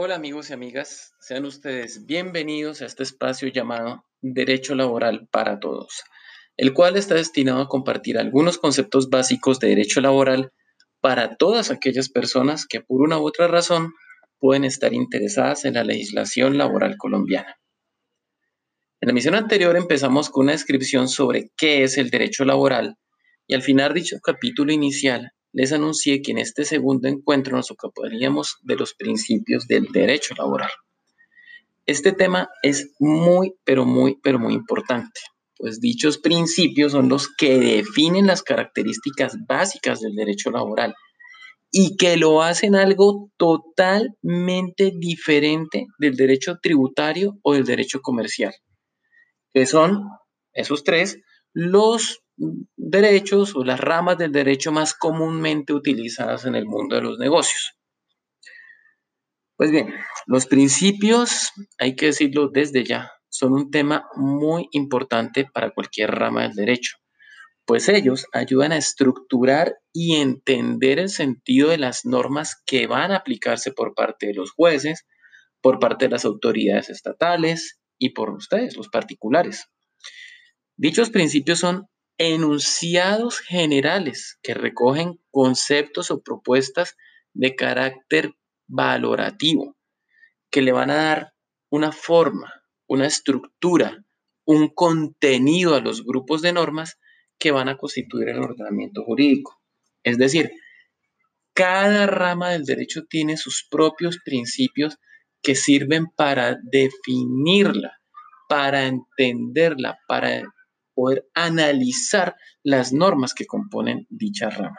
Hola amigos y amigas, sean ustedes bienvenidos a este espacio llamado Derecho Laboral para Todos, el cual está destinado a compartir algunos conceptos básicos de derecho laboral para todas aquellas personas que por una u otra razón pueden estar interesadas en la legislación laboral colombiana. En la emisión anterior empezamos con una descripción sobre qué es el derecho laboral y al final de dicho capítulo inicial les anuncié que en este segundo encuentro nos ocuparíamos de los principios del derecho laboral. Este tema es muy importante, pues dichos principios son los que definen las características básicas del derecho laboral y que lo hacen algo totalmente diferente del derecho tributario o del derecho comercial, que son esos tres los derechos o las ramas del derecho más comúnmente utilizadas en el mundo de los negocios. Pues bien, los principios, hay que decirlo desde ya, son un tema muy importante para cualquier rama del derecho, pues ellos ayudan a estructurar y entender el sentido de las normas que van a aplicarse por parte de los jueces, por parte de las autoridades estatales y por ustedes, los particulares. Dichos principios son enunciados generales que recogen conceptos o propuestas de carácter valorativo que le van a dar una forma, una estructura, un contenido a los grupos de normas que van a constituir el ordenamiento jurídico. Es decir, cada rama del derecho tiene sus propios principios que sirven para definirla, para entenderla, para poder analizar las normas que componen dicha rama.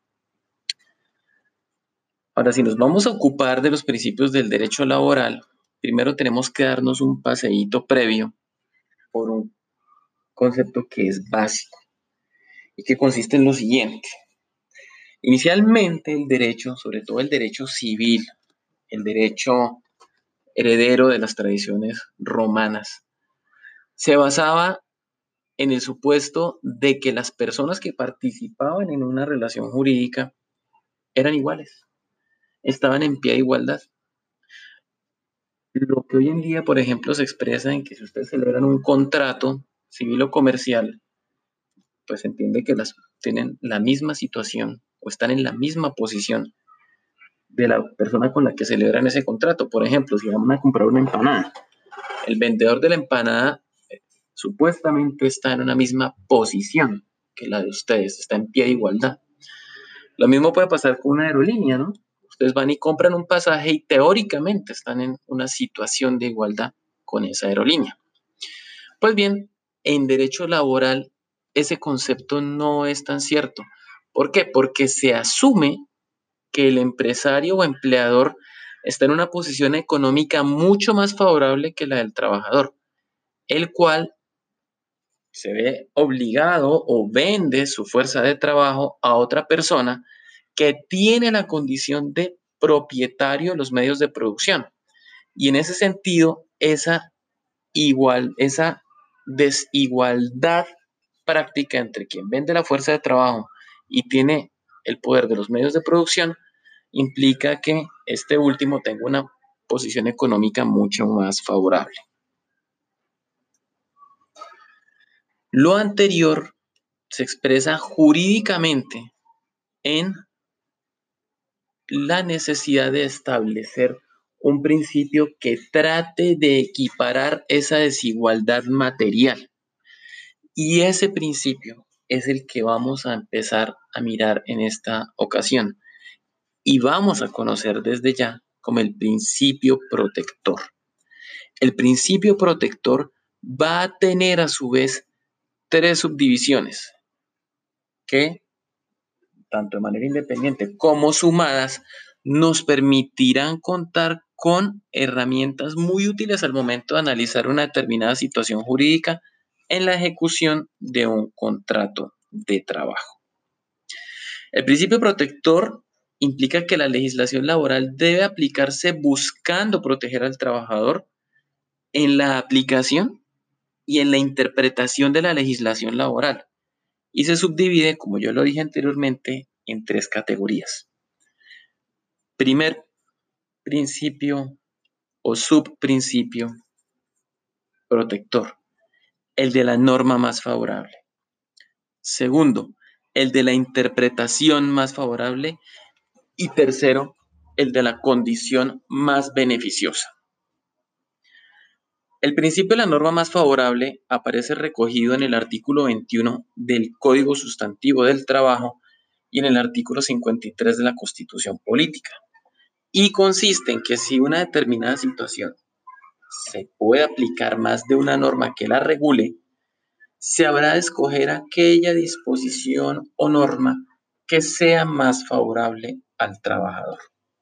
Ahora, si nos vamos a ocupar de los principios del derecho laboral, primero tenemos que darnos un paseíto previo por un concepto que es básico y que consiste en lo siguiente. Inicialmente el derecho, sobre todo el derecho civil, el derecho heredero de las tradiciones romanas, se basaba en el supuesto de que las personas que participaban en una relación jurídica eran iguales, estaban en pie de igualdad. Lo que hoy en día, por ejemplo, se expresa en que si ustedes celebran un contrato civil o comercial, pues se entiende que tienen la misma situación o están en la misma posición de la persona con la que celebran ese contrato. Por ejemplo, si van a comprar una empanada, el vendedor de la empanada supuestamente está en una misma posición que la de ustedes, está en pie de igualdad. Lo mismo puede pasar con una aerolínea, ¿no? Ustedes van y compran un pasaje y teóricamente están en una situación de igualdad con esa aerolínea. Pues bien, en derecho laboral ese concepto no es tan cierto. ¿Por qué? Porque se asume que el empresario o empleador está en una posición económica mucho más favorable que la del trabajador, el cual se ve obligado o vende su fuerza de trabajo a otra persona que tiene la condición de propietario de los medios de producción. Y en ese sentido, esa desigualdad práctica entre quien vende la fuerza de trabajo y tiene el poder de los medios de producción implica que este último tenga una posición económica mucho más favorable. Lo anterior se expresa jurídicamente en la necesidad de establecer un principio que trate de equiparar esa desigualdad material. Y ese principio es el que vamos a empezar a mirar en esta ocasión y vamos a conocer desde ya como el principio protector. El principio protector va a tener a su vez tres subdivisiones que, tanto de manera independiente como sumadas, nos permitirán contar con herramientas muy útiles al momento de analizar una determinada situación jurídica en la ejecución de un contrato de trabajo. El principio protector implica que la legislación laboral debe aplicarse buscando proteger al trabajador en la aplicación y en la interpretación de la legislación laboral y se subdivide, como yo lo dije anteriormente, en tres categorías. Primer principio o subprincipio protector, el de la norma más favorable. Segundo, el de la interpretación más favorable. Y tercero, el de la condición más beneficiosa. El principio de la norma más favorable aparece recogido en el artículo 21 del Código Sustantivo del Trabajo y en el artículo 53 de la Constitución Política. Y consiste en que si una determinada situación se puede aplicar más de una norma que la regule, se habrá de escoger aquella disposición o norma que sea más favorable al trabajador.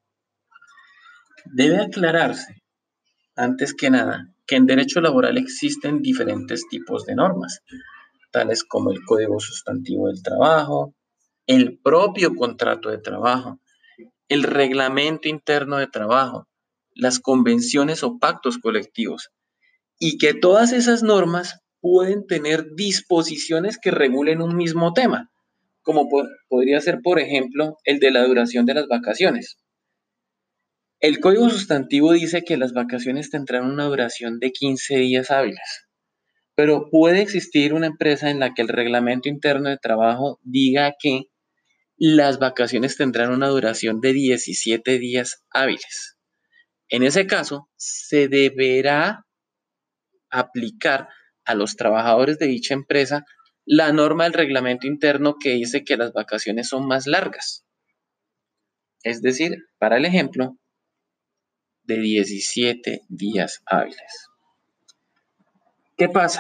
Debe aclararse, antes que nada, que en derecho laboral existen diferentes tipos de normas, tales como el Código Sustantivo del Trabajo, el propio contrato de trabajo, el reglamento interno de trabajo, las convenciones o pactos colectivos, y que todas esas normas pueden tener disposiciones que regulen un mismo tema, como podría ser, por ejemplo, el de la duración de las vacaciones. El Código Sustantivo dice que las vacaciones tendrán una duración de 15 días hábiles, pero puede existir una empresa en la que el reglamento interno de trabajo diga que las vacaciones tendrán una duración de 17 días hábiles. En ese caso, se deberá aplicar a los trabajadores de dicha empresa la norma del reglamento interno que dice que las vacaciones son más largas. Es decir, para el ejemplo, de 17 días hábiles. ¿Qué pasa?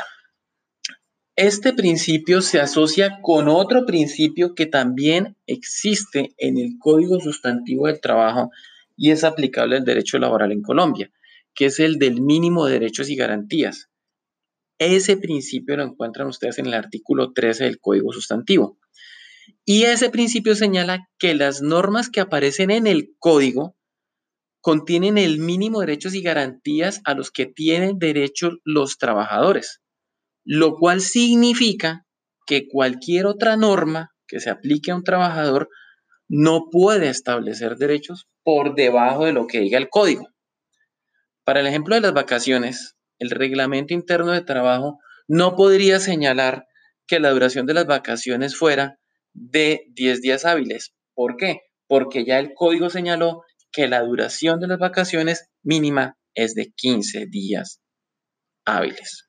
Este principio se asocia con otro principio que también existe en el Código Sustantivo del Trabajo y es aplicable al derecho laboral en Colombia, que es el del mínimo de derechos y garantías. Ese principio lo encuentran ustedes en el artículo 13 del Código Sustantivo. Y ese principio señala que las normas que aparecen en el código contienen el mínimo de derechos y garantías a los que tienen derecho los trabajadores, lo cual significa que cualquier otra norma que se aplique a un trabajador no puede establecer derechos por debajo de lo que diga el código. Para el ejemplo de las vacaciones, el reglamento interno de trabajo no podría señalar que la duración de las vacaciones fuera de 10 días hábiles. ¿Por qué? Porque ya el código señaló que la duración de las vacaciones mínima es de 15 días hábiles.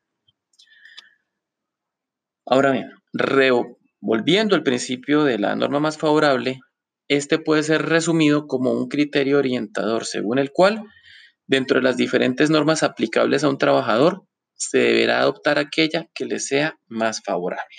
Ahora bien, volviendo al principio de la norma más favorable, este puede ser resumido como un criterio orientador según el cual, dentro de las diferentes normas aplicables a un trabajador, se deberá adoptar aquella que le sea más favorable.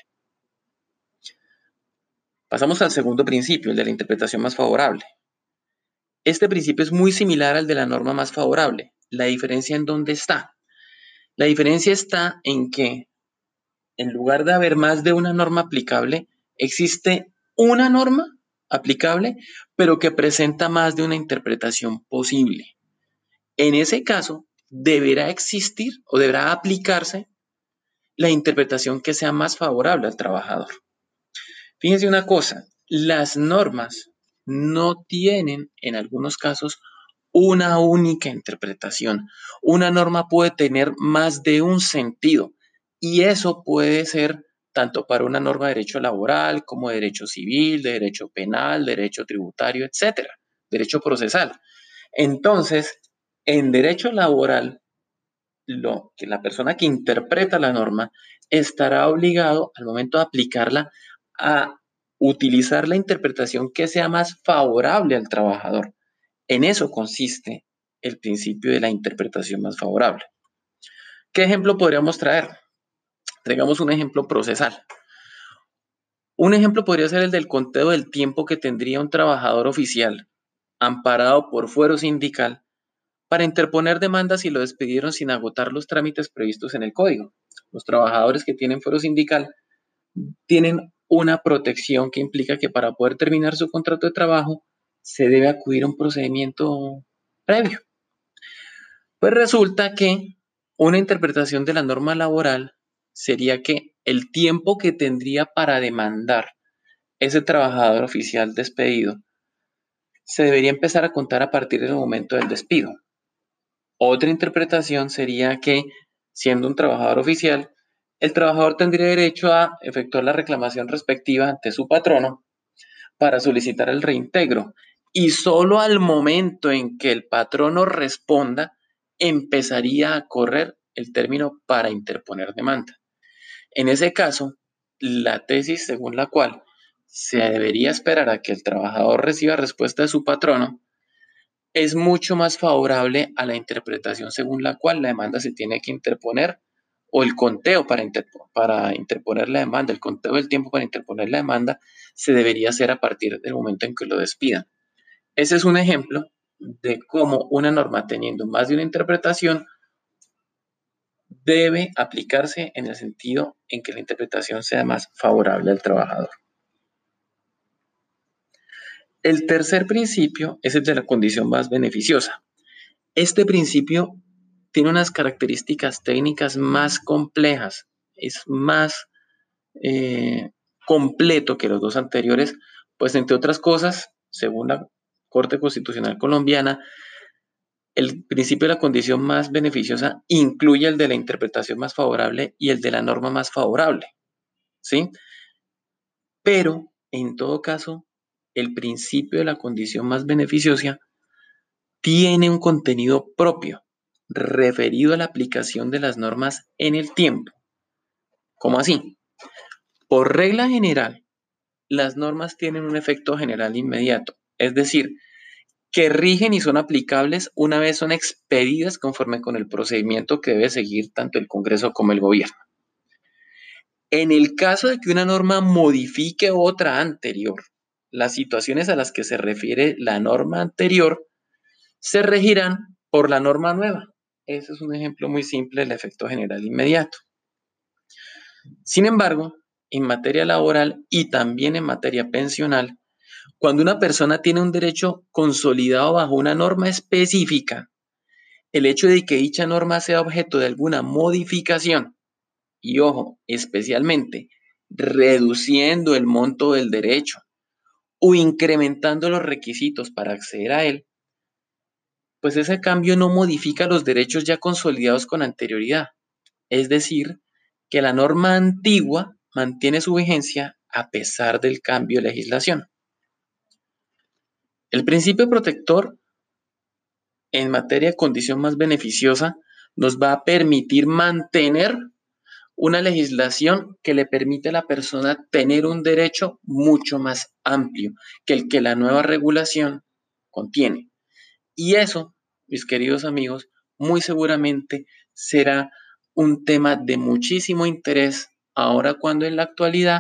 Pasamos al segundo principio, el de la interpretación más favorable. Este principio es muy similar al de la norma más favorable. ¿La diferencia en dónde está? La diferencia está en que en lugar de haber más de una norma aplicable, existe una norma aplicable, pero que presenta más de una interpretación posible. En ese caso, deberá existir o deberá aplicarse la interpretación que sea más favorable al trabajador. Fíjense una cosa, las normas no tienen en algunos casos una única interpretación. Una norma puede tener más de un sentido y eso puede ser tanto para una norma de derecho laboral como de derecho civil, de derecho penal, derecho tributario, etcétera, derecho procesal. Entonces, en derecho laboral, la persona que interpreta la norma estará obligado al momento de aplicarla a utilizar la interpretación que sea más favorable al trabajador. En eso consiste el principio de la interpretación más favorable. ¿Qué ejemplo podríamos traer? Traigamos un ejemplo procesal. Un ejemplo podría ser el del conteo del tiempo que tendría un trabajador oficial, amparado por fuero sindical, para interponer demandas si lo despidieron sin agotar los trámites previstos en el código. Los trabajadores que tienen fuero sindical tienen una protección que implica que para poder terminar su contrato de trabajo se debe acudir a un procedimiento previo. Pues resulta que una interpretación de la norma laboral sería que el tiempo que tendría para demandar ese trabajador oficial despedido se debería empezar a contar a partir del momento del despido. Otra interpretación sería que, siendo un trabajador oficial, el trabajador tendría derecho a efectuar la reclamación respectiva ante su patrono para solicitar el reintegro. Y solo al momento en que el patrono responda, empezaría a correr el término para interponer demanda. En ese caso, la tesis según la cual se debería esperar a que el trabajador reciba respuesta de su patrono es mucho más favorable a la interpretación según la cual la demanda se tiene que interponer o el conteo para interponer la demanda, el conteo del tiempo para interponer la demanda se debería hacer a partir del momento en que lo despidan. Ese es un ejemplo de cómo una norma teniendo más de una interpretación debe aplicarse en el sentido en que la interpretación sea más favorable al trabajador. El tercer principio es el de la condición más beneficiosa. Este principio tiene unas características técnicas más complejas, es más completo que los dos anteriores, pues entre otras cosas, según la Corte Constitucional Colombiana, el principio de la condición más beneficiosa incluye el de la interpretación más favorable y el de la norma más favorable, ¿sí? Pero, en todo caso, el principio de la condición más beneficiosa tiene un contenido propio referido a la aplicación de las normas en el tiempo. ¿Cómo así? Por regla general, las normas tienen un efecto general inmediato, es decir, que rigen y son aplicables una vez son expedidas conforme con el procedimiento que debe seguir tanto el Congreso como el gobierno. En el caso de que una norma modifique otra anterior, las situaciones a las que se refiere la norma anterior se regirán por la norma nueva. Ese es un ejemplo muy simple del efecto general inmediato. Sin embargo, en materia laboral y también en materia pensional, cuando una persona tiene un derecho consolidado bajo una norma específica, el hecho de que dicha norma sea objeto de alguna modificación, y ojo, especialmente reduciendo el monto del derecho o incrementando los requisitos para acceder a él, pues ese cambio no modifica los derechos ya consolidados con anterioridad. Es decir, que la norma antigua mantiene su vigencia a pesar del cambio de legislación. El principio protector en materia de condición más beneficiosa nos va a permitir mantener una legislación que le permite a la persona tener un derecho mucho más amplio que el que la nueva regulación contiene. Y eso, mis queridos amigos, muy seguramente será un tema de muchísimo interés ahora cuando en la actualidad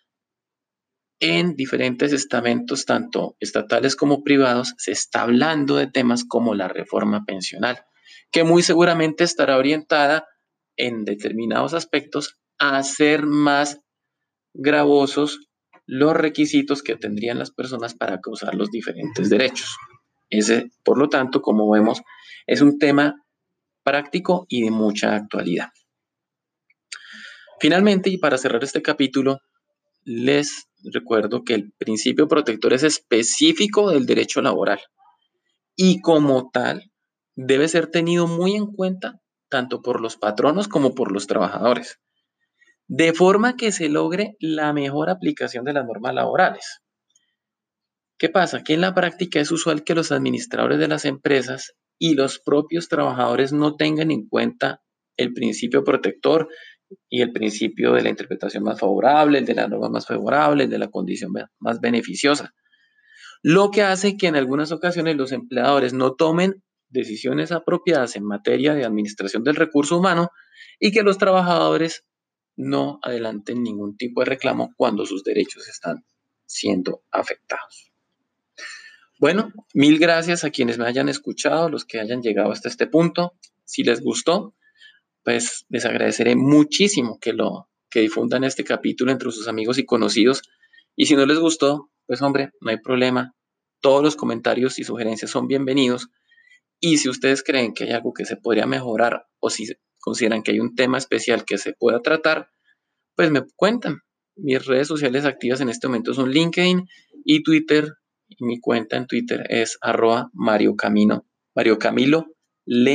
en diferentes estamentos, tanto estatales como privados, se está hablando de temas como la reforma pensional, que muy seguramente estará orientada en determinados aspectos a hacer más gravosos los requisitos que tendrían las personas para causar los diferentes derechos. Ese, por lo tanto, como vemos, es un tema práctico y de mucha actualidad. Finalmente, y para cerrar este capítulo, les recuerdo que el principio protector es específico del derecho laboral y como tal debe ser tenido muy en cuenta tanto por los patronos como por los trabajadores, de forma que se logre la mejor aplicación de las normas laborales. ¿Qué pasa? Que en la práctica es usual que los administradores de las empresas y los propios trabajadores no tengan en cuenta el principio protector y el principio de la interpretación más favorable, el de la norma más favorable, el de la condición más beneficiosa. Lo que hace que en algunas ocasiones los empleadores no tomen decisiones apropiadas en materia de administración del recurso humano y que los trabajadores no adelanten ningún tipo de reclamo cuando sus derechos están siendo afectados. Bueno, mil gracias a quienes me hayan escuchado, los que hayan llegado hasta este punto. Si les gustó, pues les agradeceré muchísimo que difundan este capítulo entre sus amigos y conocidos. Y si no les gustó, pues hombre, no hay problema. Todos los comentarios y sugerencias son bienvenidos. Y si ustedes creen que hay algo que se podría mejorar o si consideran que hay un tema especial que se pueda tratar, pues me cuentan. Mis redes sociales activas en este momento son LinkedIn y Twitter. Y mi cuenta en Twitter es @Mario Camilo Len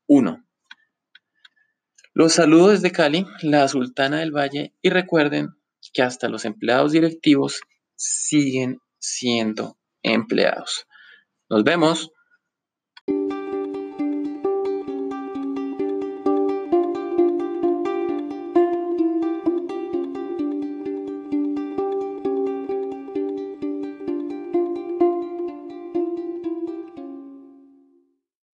1. Los saludo desde Cali, la Sultana del Valle, y recuerden que hasta los empleados directivos siguen siendo empleados. Nos vemos.